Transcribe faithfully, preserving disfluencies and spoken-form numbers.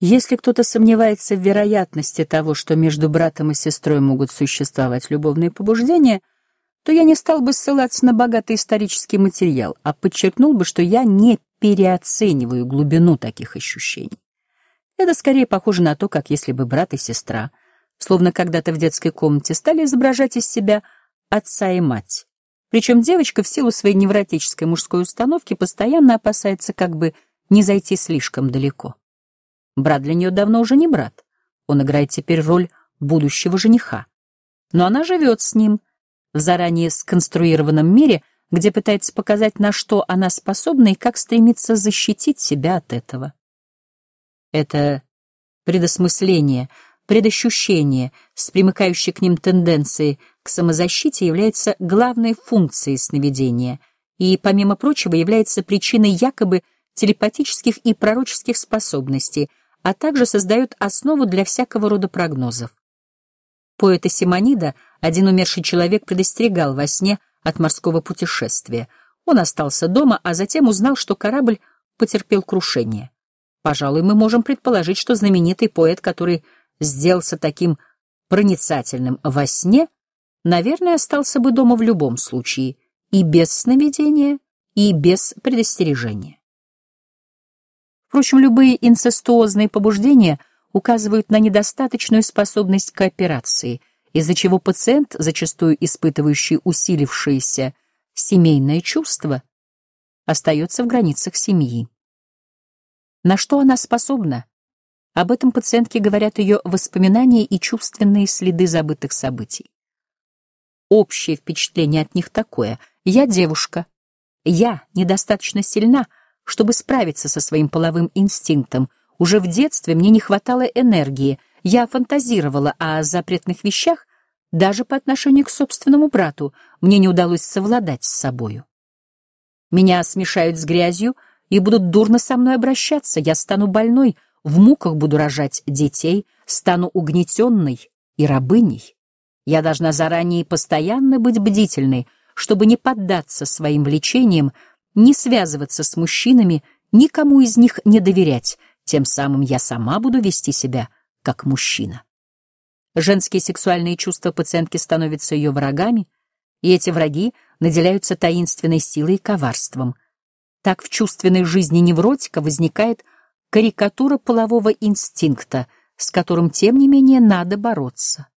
Если кто-то сомневается в вероятности того, что между братом и сестрой могут существовать любовные побуждения, то я не стал бы ссылаться на богатый исторический материал, а подчеркнул бы, что я не переоцениваю глубину таких ощущений. Это скорее похоже на то, как если бы брат и сестра, словно когда-то в детской комнате, стали изображать из себя отца и мать. Причем девочка в силу своей невротической мужской установки постоянно опасается как бы не зайти слишком далеко. Брат для нее давно уже не брат. Он играет теперь роль будущего жениха. Но она живет с ним в заранее сконструированном мире, где пытается показать, на что она способна и как стремится защитить себя от этого. Это предосмысление, предощущение с примыкающей к ним тенденцией к самозащите является главной функцией сновидения и, помимо прочего, является причиной якобы телепатических и пророческих способностей, а также создает основу для всякого рода прогнозов. Поэта Симонида один умерший человек предостерегал во сне от морского путешествия. Он остался дома, а затем узнал, что корабль потерпел крушение. Пожалуй, мы можем предположить, что знаменитый поэт, который сделался таким проницательным во сне, наверное, остался бы дома в любом случае, и без сновидения, и без предостережения. Впрочем, любые инцестуозные побуждения указывают на недостаточную способность к кооперации, из-за чего пациент, зачастую испытывающий усилившееся семейное чувство, остается в границах семьи. На что она способна? Об этом пациентке говорят ее воспоминания и чувственные следы забытых событий. Общее впечатление от них такое: я девушка, я недостаточно сильна, чтобы справиться со своим половым инстинктом. Уже в детстве мне не хватало энергии, я фантазировала о запретных вещах, даже по отношению к собственному брату мне не удалось совладать с собою. Меня смешают с грязью и будут дурно со мной обращаться, я стану больной, в муках буду рожать детей, стану угнетенной и рабыней. Я должна заранее и постоянно быть бдительной, чтобы не поддаться своим влечениям, не связываться с мужчинами, никому из них не доверять, тем самым я сама буду вести себя как мужчина. Женские сексуальные чувства пациентки становятся ее врагами, и эти враги наделяются таинственной силой и коварством. Так в чувственной жизни невротика возникает карикатура полового инстинкта, с которым, тем не менее, надо бороться.